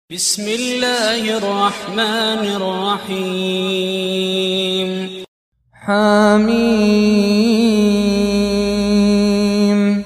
بسم الله الرحمن الرحيم حميم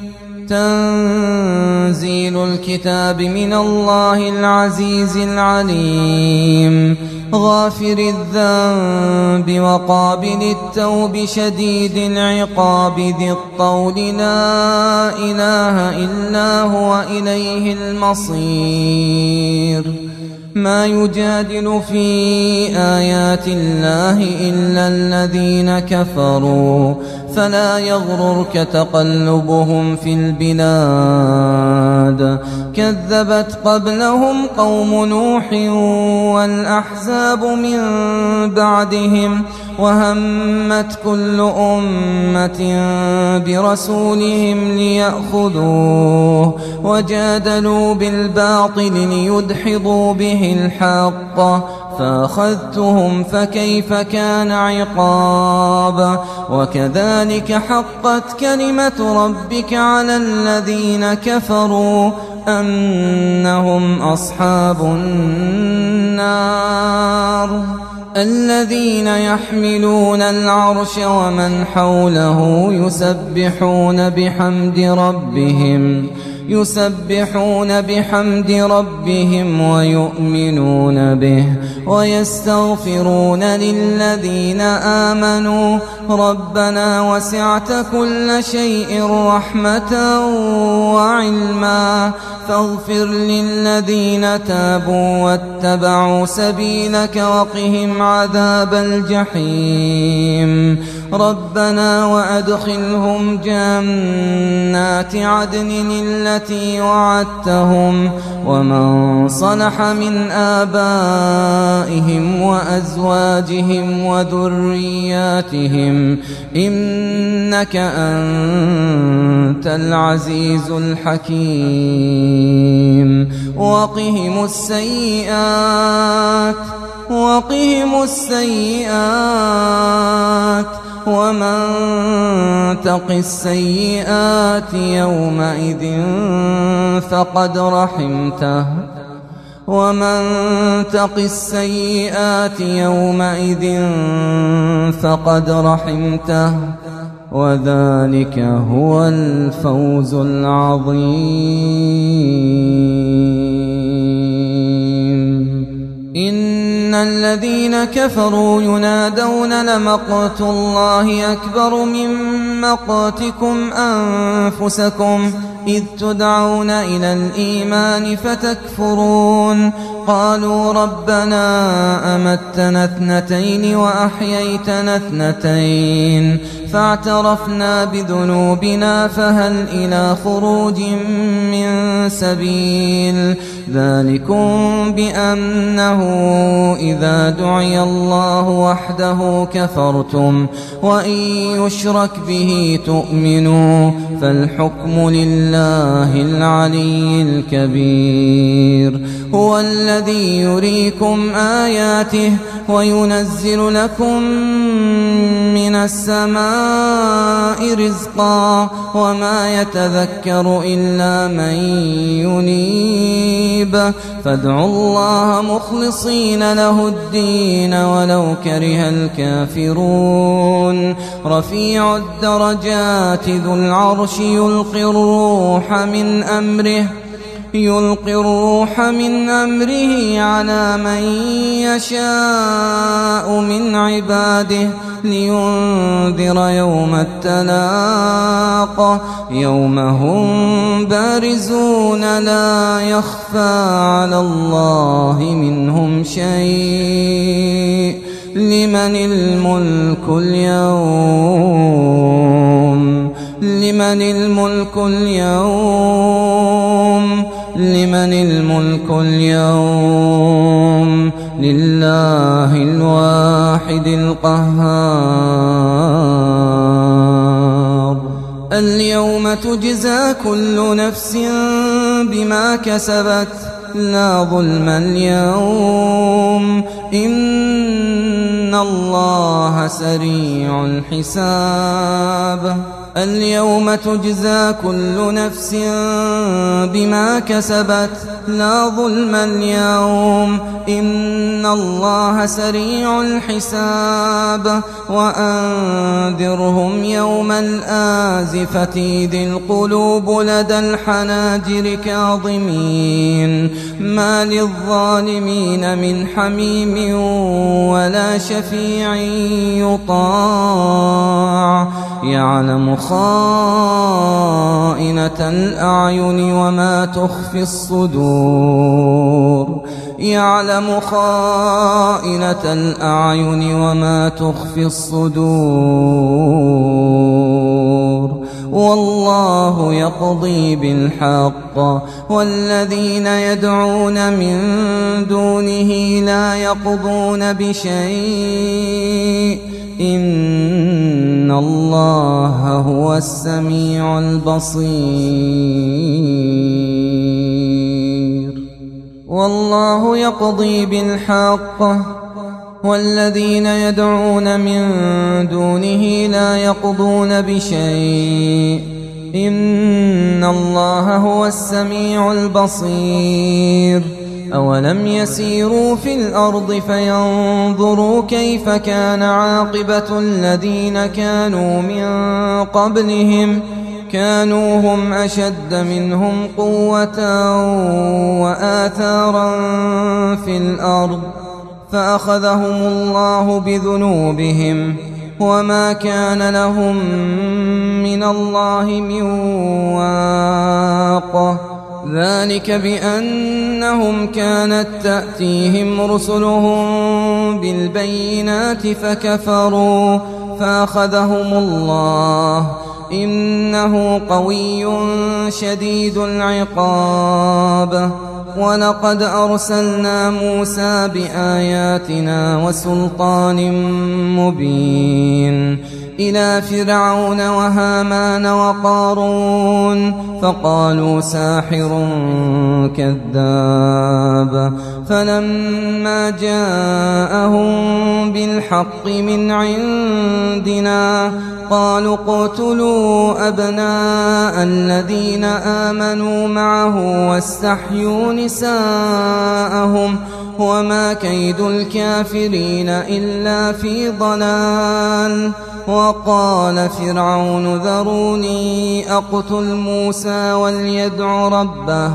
تنزيل الكتاب من الله العزيز العليم غافر الذنب وقابل التوب شديد العقاب ذي الطول لا إله إلا هو إليه المصير ما يجادل في آيات الله إلا الذين كفروا فلا يغررك تقلبهم في البلاد كذبت قبلهم قوم نوح والأحزاب من بعدهم وهمت كل أمة برسولهم ليأخذوه وجادلوا بالباطل ليدحضوا به الحق فأخذتهم فكيف كان عقاب وكذلك حقت كلمة ربك على الذين كفروا أنهم أصحاب النار الذين يحملون العرش ومن حوله يسبحون بحمد ربهم ويؤمنون به ويستغفرون للذين آمنوا ربنا وسعت كل شيء رحمة وعلما فاغفر للذين تابوا واتبعوا سبيلك وقهم عذاب الجحيم ربنا وأدخلهم جنات عدن التي وعدتهم ومن صلح من آبائهم وأزواجهم وذرياتهم إنك أنت العزيز الحكيم وقهم السيئات ومن تق السيئات يومئذ فقد رحمته وذلك هو الفوز العظيم إن الذين كفروا ينادون لمقت الله أكبر من مقتكم أنفسكم إذ تدعون إلى الإيمان فتكفرون قالوا ربنا أمتنا اثنتين وأحييتنا اثنتين فاعترفنا بذنوبنا فهل إلى خروج من سبيل ذلكم بأنه إذا دعي الله وحده كفرتم وإن يشرك به تؤمنوا فالحكم لله العلي الكبير هو الذي يريكم آياته وينزل لكم من السماء رزقا وما يتذكر إلا من ينيب فادعوا الله مخلصين له الدين ولو كره الكافرون رفيع الدرجات ذو العرش يلقي الروح من أمره على من يشاء من عباده لينذر يوم التلاق يوم هم بارزون لا يخفى على الله منهم شيء لمن الملك اليوم لله الواحد القهار اليوم تجزى كل نفس بما كسبت لا ظلم اليوم إن الله سريع الحساب اليوم تجزى كل نفس بما كسبت لا ظلم اليوم إن الله سريع الحساب وأنذرهم يوم الآزفة إذ القلوب لدى الحناجر كاظمين ما للظالمين من حميم ولا شفيع يطاع يعلم خائنة الأعين وما تخفي الصدور يعلم خائنة الأعين وما تخفي الصدور والله يقضي بالحق والذين يدعون من دونه لا يقضون بشيء إن الله هو السميع البصير والله يقضي بالحق والذين يدعون من دونه لا يقضون بشيء إن الله هو السميع البصير أولم يسيروا في الأرض فينظروا كيف كان عاقبة الذين كانوا من قبلهم كانوا هم أشد منهم قوة وآثارا في الأرض فأخذهم الله بذنوبهم وما كان لهم من الله من واق ذلك بأنهم كانت تأتيهم رسلهم بالبينات فكفروا فأخذهم الله إنه قوي شديد العقاب ولقد أرسلنا موسى بآياتنا وسلطان مبين إلى فرعون وهامان وقارون فقالوا ساحر كذاب فلما جاءهم بالحق من عندنا قالوا اقتلوا أبناء الذين آمنوا معه واستحيوا نساءهم وما كيد الكافرين إلا في ضلال وقال فرعون ذروني أقتل موسى وليدع ربه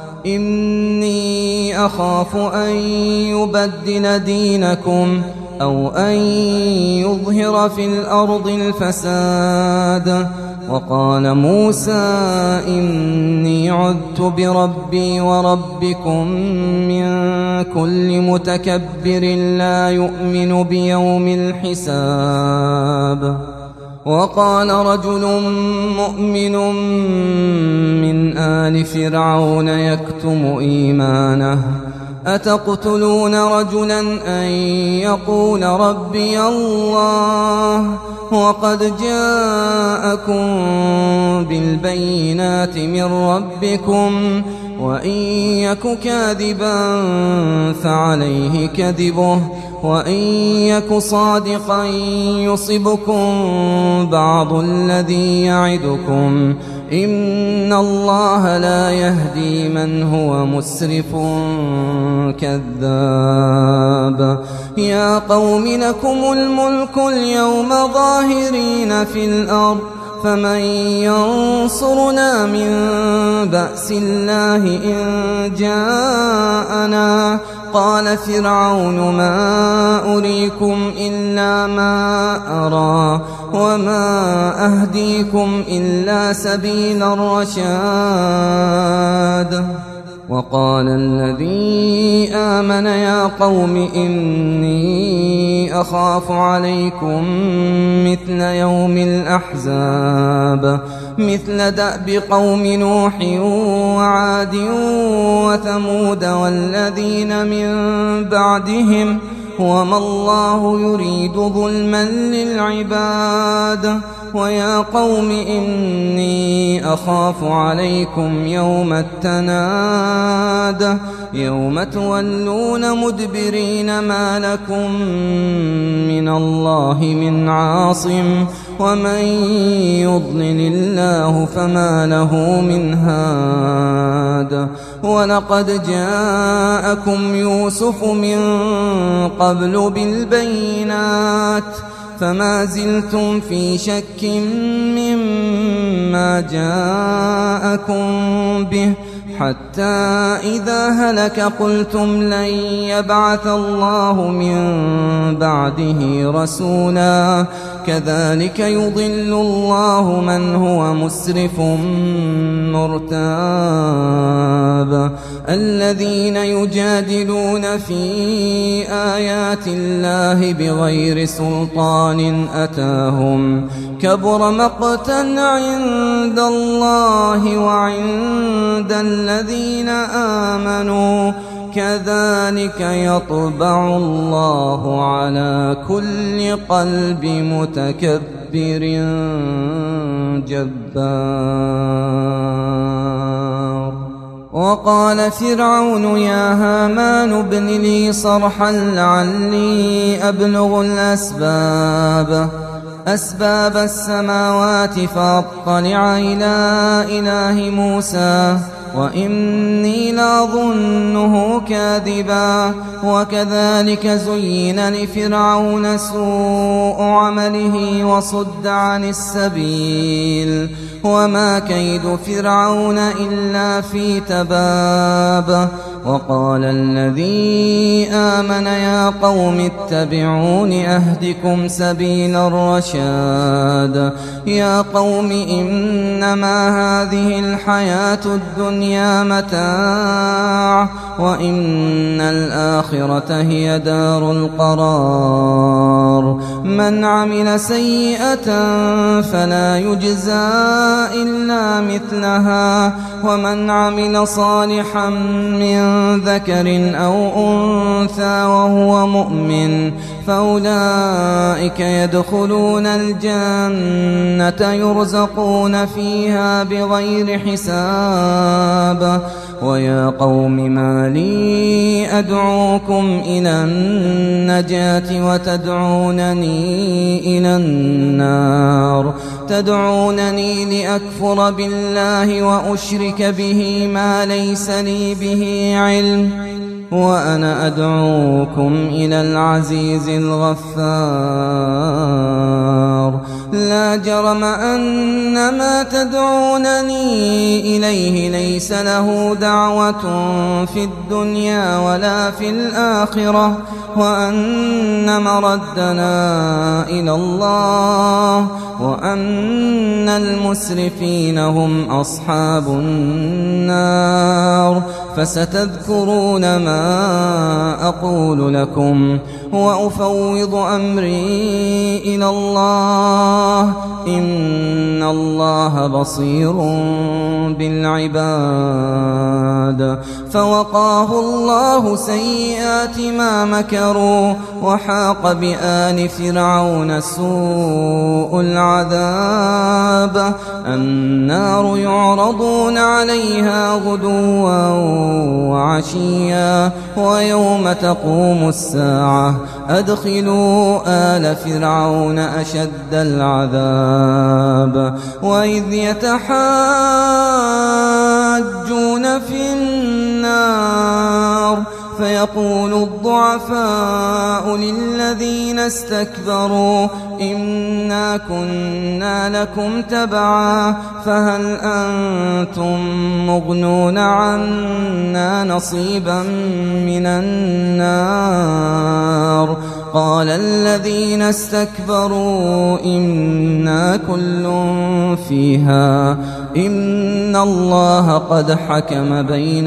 إني أخاف أن يبدل دينكم أو أن يظهر في الأرض الفساد وقال موسى إني عذت بربي وربكم من كل متكبر لا يؤمن بيوم الحساب وقال رجل مؤمن من آل فرعون يكتم إيمانه أتقتلون رجلا أن يقول ربي الله وقد جاءكم بالبينات من ربكم وإن يك كاذبا فعليه كذبه وإن يك صادقا يصبكم بعض الذي يعدكم إن الله لا يهدي من هو مسرف كذاب يا قوم لكم الملك اليوم ظاهرين في الأرض فمن ينصرنا من بأس الله إن جاءنا قال فرعون ما أريكم إلا ما أرى وما أهديكم إلا سبيل الرشاد وقال الذي آمن يا قوم إني أخاف عليكم مثل يوم الأحزاب مثل دأب قوم نوح وعاد وثمود والذين من بعدهم وما الله يريد ظلما للعباد ويا قوم إني أخاف عليكم يوم التناد يوم تولون مدبرين ما لكم من الله من عاصم ومن يضلل الله فما له من هاد ولقد جاءكم يوسف من قبل بالبينات فما زلتم في شك مما جاءكم به حتى إذا هلك قلتم لن يبعث الله من بعده رسولا كذلك يضل الله من هو مسرف مرتاب الذين يجادلون في آيات الله بغير سلطان أتاهم كبر مقتا عند الله وعند الذين آمنوا كذلك يطبع الله على كل قلب متكبر جبار وقال فرعون يا هامان ابن لي صرحا لعلي أبلغ أسباب السماوات فأطلع إلى إله موسى وإني لأظنه كاذبا وكذلك زين لفرعون سوء عمله وصد عن السبيل وما كيد فرعون إلا في تباب وقال الذي آمن يا قوم اتبعون أهدكم سبيل الرشاد يا قوم إنما هذه الحياة الدنيا متاع وإن الآخرة هي دار القرار من عمل سيئة فلا يجزى إلا مثلها ومن عمل صالحا من ذكر أو أنثى وهو مؤمن فأولئك يدخلون الجنة يرزقون فيها بغير حساب ويا قوم ما لي أدعوكم إلى النجاة وتدعونني إلى النار تدعونني لأكفر بالله وأشرك به ما ليس لي به علم وأنا أدعوكم إلى العزيز الغفار لا جرم أن ما تدعونني إليه ليس له دعوة في الدنيا ولا في الآخرة وأن مردنا إلى الله وأن المسرفين هم أصحاب النار فستذكرون ما أقول لكم وأفوض أمري إلى الله إن الله بصير بالعباد فوقاه الله سيئات ما مكروا وحاق بآل فرعون سوء العذاب النار يعرضون عليها غدوا وعشيا ويوم تقوم الساعة أدخلوا آل فرعون أشد العذاب وإذ يتحاجون في النار فيقول الضعفاء للذين استكبروا إنا كنا لكم تبعا فهل أنتم مغنون عنا نصيبا من النار قال الذين استكبروا إنا كل فيها إن الله قد حكم بين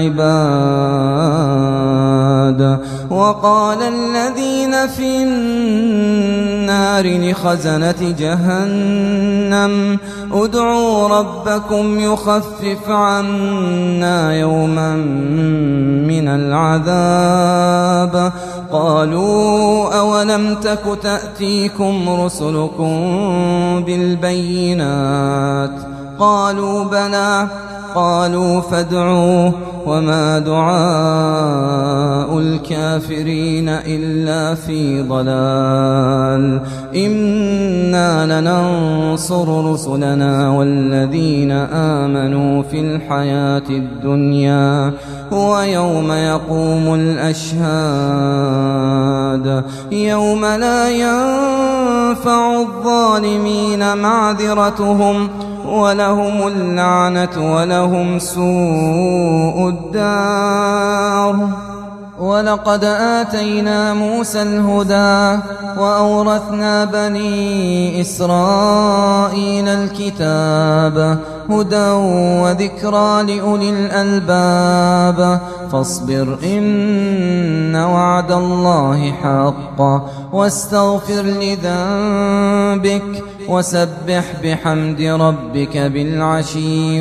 العباد وقال الذين في النار لخزنة جهنم ادعوا ربكم يخفف عنا يوما من العذاب قالوا أولم تك تأتيكم رسلكم بالبينات قالوا بلى قالوا فادعوه وما دعاء الكافرين إلا في ضلال إنا لننصر رسلنا والذين آمنوا في الحياة الدنيا ويوم يقوم الأشهاد يوم لا ينفع الظالمين معذرتهم ولهم اللعنة ولهم سوء الدار. ولقد آتينا موسى الهدى وأورثنا بني إسرائيل الكتاب هدى وذكرى لأولي الألباب فاصبر إن وعد الله حق واستغفر لذنبك وسبح بحمد ربك بالعشي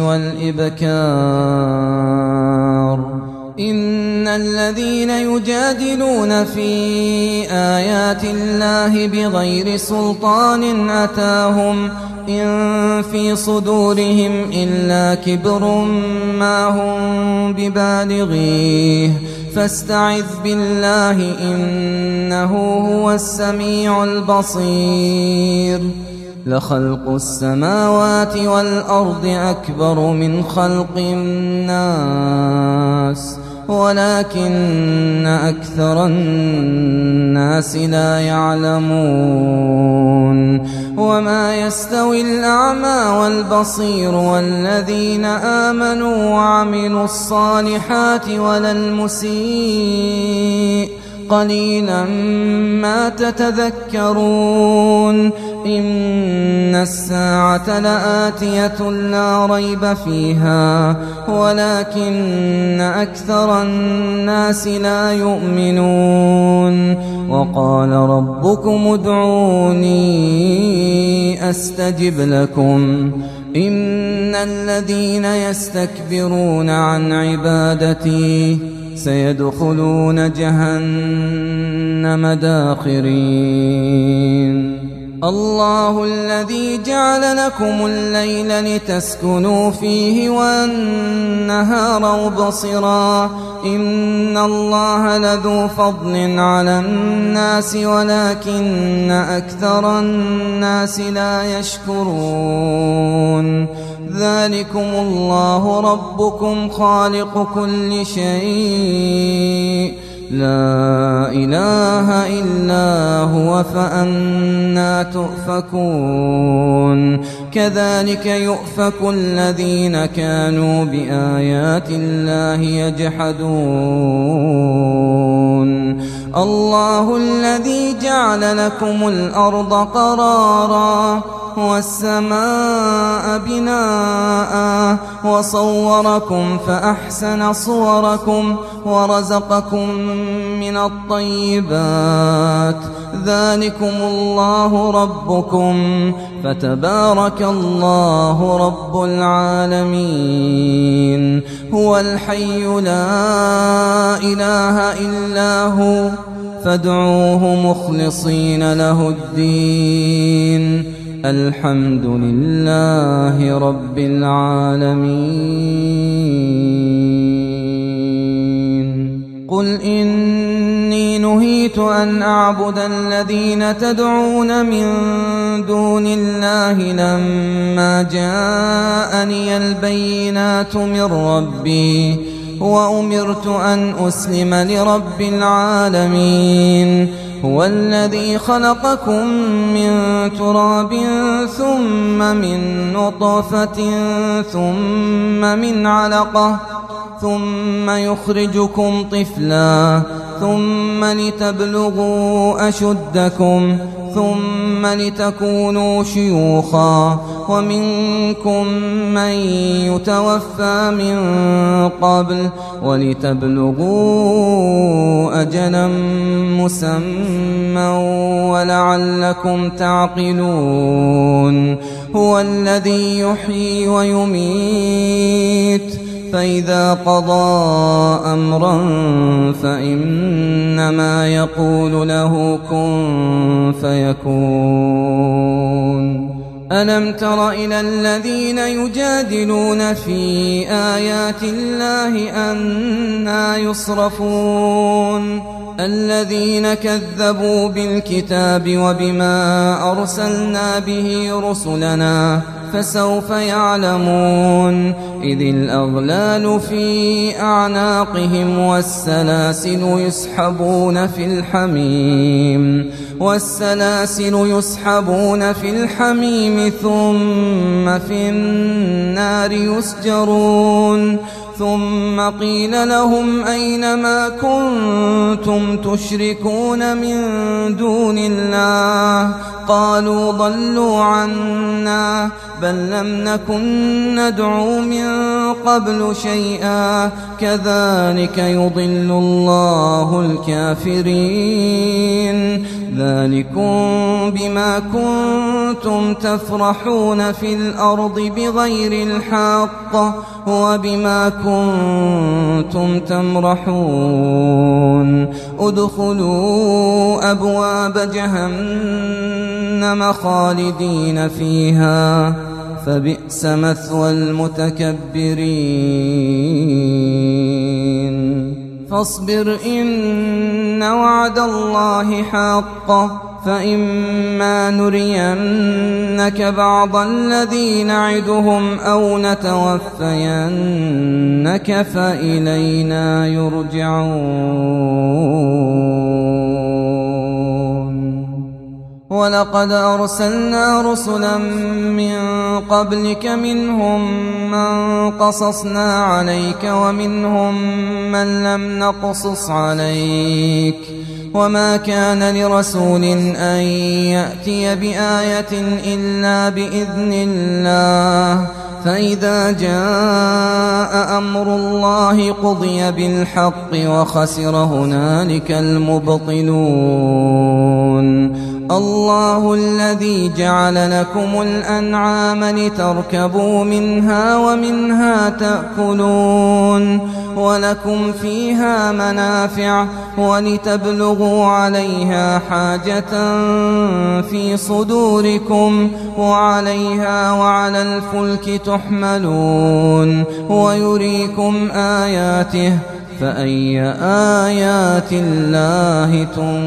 والإبكار. إن الذين يجادلون في آيات الله بغير سلطان أتاهم إن في صدورهم إلا كبر ما هم ببالغيه فاستعذ بالله إنه هو السميع البصير. لخلق السماوات والأرض أكبر من خلق الناس ولكن أكثر الناس لا يعلمون. وما يستوي الأعمى والبصير والذين آمنوا وعملوا الصالحات ولا المسيء قليلا ما تتذكرون. إن الساعة لآتية لا ريب فيها ولكن أكثر الناس لا يؤمنون. وقال ربكم ادعوني أستجب لكم إن الذين يستكبرون عن عبادتي سيدخلون جهنم داخرين. الله الذي جعل لكم الليل لتسكنوا فيه والنهار مبصرا إن الله لذو فضل على الناس ولكن أكثر الناس لا يشكرون. ذلكم الله ربكم خالق كل شيء لا إله إلا هو فأنى تؤفكون. كذلك يؤفك الذين كانوا بآيات الله يجحدون. الله الذي جعل لكم الأرض قرارا والسماء بناء وصوركم فأحسن صوركم ورزقكم من الطيبات. ذلكم الله ربكم فتبارك الله رب العالمين. هو الحي لا إله إلا هو فادعوه مخلصين له الدين. الحمد لله رب العالمين. قل إني نهيت أن أعبد الذين تدعون من دون الله لما جاءني البينات من ربي وأمرت أن أسلم لرب العالمين. هو الذي خلقكم من تراب ثم من نطفة ثم من علقة ثم يخرجكم طفلا ثم لتبلغوا أشدكم ثم لتكونوا شيوخا ومنكم من يتوفى من قبل ولتبلغوا أجلا مسمى ولعلكم تعقلون. هو الذي يحيي ويميت فإذا قضى أمرا فإنما يقول له كن فيكون. ألم تر إلى الذين يجادلون في آيات الله أنى يصرفون الذين كذبوا بالكتاب وبما أرسلنا به رسلنا فسوف يعلمون إذ الأغلال في أعناقهم والسلاسل يسحبون في الحميم ثم في النار يسجرون ثم قيل لهم أين ما كنتم تشركون من دون الله قالوا ضلوا عنا بل لم نكن ندعو من قبل شيئا كذلك يضل الله الكافرين ذلكم بما كنتم تفرحون في الأرض بغير الحق وبما كنتم تمرحون ادخلوا أبواب جهنم خالدين فيها فبئس مثوى المتكبرين فاصبر إن وعد الله حق فإما نرينك بعض الذي نعدهم أو نتوفينك فإلينا يرجعون ولقد أرسلنا رسلا من قبلك منهم من قصصنا عليك ومنهم من لم نقصص عليك وما كان لرسول أن يأتي بآية إلا بإذن الله فإذا جاء أمر الله قضي بالحق وخسر هنالك المبطلون الله الذي جعل لكم الأنعام لتركبوا منها ومنها تأكلون ولكم فيها منافع ولتبلغوا عليها حاجة في صدوركم وعليها وعلى الفلك تحملون ويريكم آياته فأي آيات الله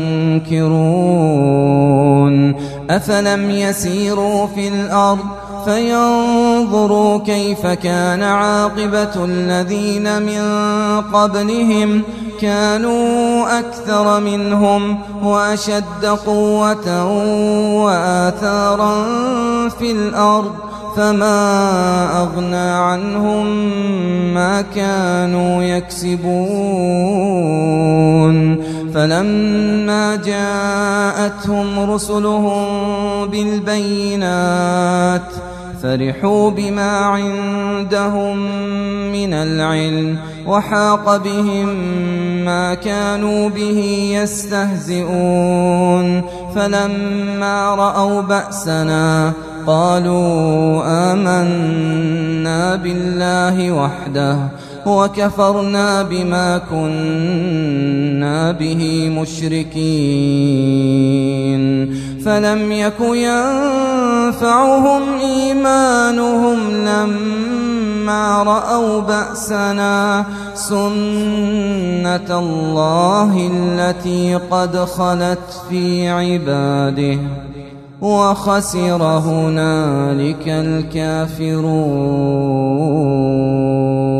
تنكرون أفلم يسيروا في الأرض فينظروا كيف كان عاقبة الذين من قبلهم كانوا أكثر منهم وأشد قوة وآثارا في الأرض فما أغنى عنهم ما كانوا يكسبون فلما جاءتهم رسلهم بالبينات فرحوا بما عندهم من العلم وحاق بهم ما كانوا به يستهزئون فلما رأوا بأسنا قالوا آمنا بالله وحده وكفرنا بما كنا به مشركين فلم يك ينفعهم إيمانهم لما رأوا بأسنا سنة الله التي قد خلت في عباده وخسر هنالك الكافرون